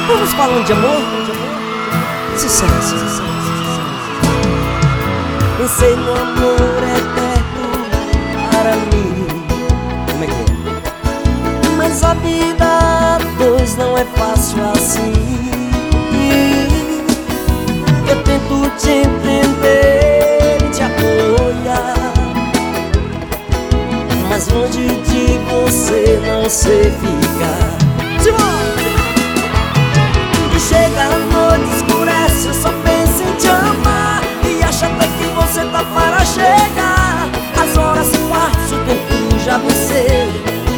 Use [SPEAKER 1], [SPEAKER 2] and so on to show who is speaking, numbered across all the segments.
[SPEAKER 1] Vamos falando de amor? Sucesso. Pensei no amor eterno para mim. Como é que é? Mas a vida a dois não é fácil assim. Eu tento te entender e te apoiar, mas longe de você não sei ficar. E chega a noite, escurece, eu só penso em te amar, e acho até que você tá para chegar. As horas se passam, o tempo já venceu.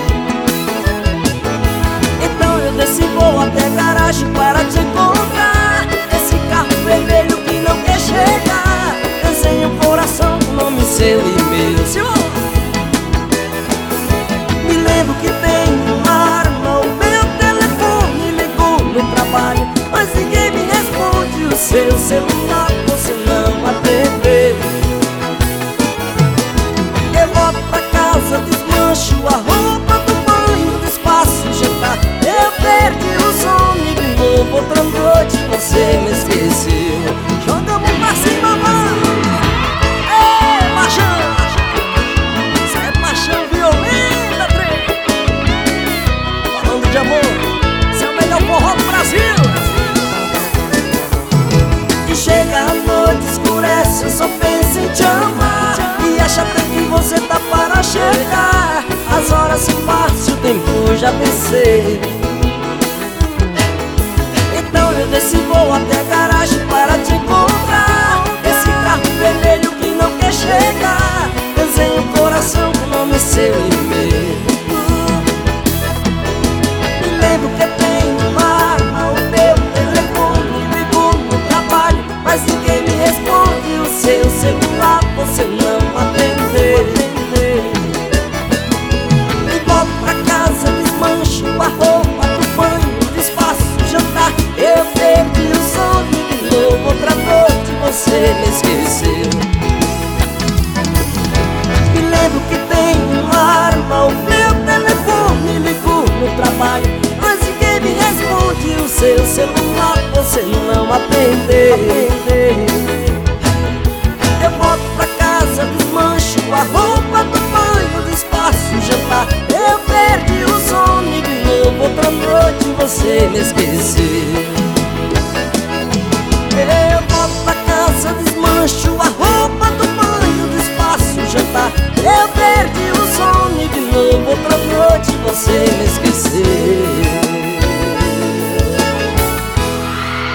[SPEAKER 1] Então eu desci e vou até a garagem para te encontrar. Esse carro vermelho que não quer chegar, desenha um coração com o nome seu e meu. Me lembro que tem uma arma, o meu telefone ligou no trabalho, mas ninguém me responde. O seu celular você não atendeu. Eu volto pra casa, desmancho a roupa do banho, desfaço o jantar. Eu perdi o sono e de novo outra noite você me esqueceu. Joga a mão pra cima, mano. Ei, paixão, isso é paixão violenta, trem. Falando de amor, esse é o melhor forró do Brasil. E chega a noite, escurece, eu só penso em te amar, e acho até que você tá para chegar. As horas se passam, o tempo já venceu. Então eu desci e vou até a garagem para te encontrar. Esse carro vermelho que não quer chegar, desenha um coração com o nome seu e meu. Me lembro que tem uma arma, o meu telefone ligou no trabalho, mas ninguém me responde. O seu celular você não atendeu. E volto pra casa, desmancho a roupa do banho, desfaço o jantar. Eu perdi o sono e de novo outra noite você me esqueceu. Me lembro que tem uma arma, o meu telefone ligou no trabalho, mas ninguém me responde. O seu celular você não atendeu. Eu volto pra casa, desmancho a roupa do banho, desfaço o jantar. Eu perdi o sono e de novo outra noite você me esqueceu. Eu volto pra casa, desmancho a roupa do banho, desfaço o jantar. Eu perdi o sono e de novo outra noite você me esqueceu.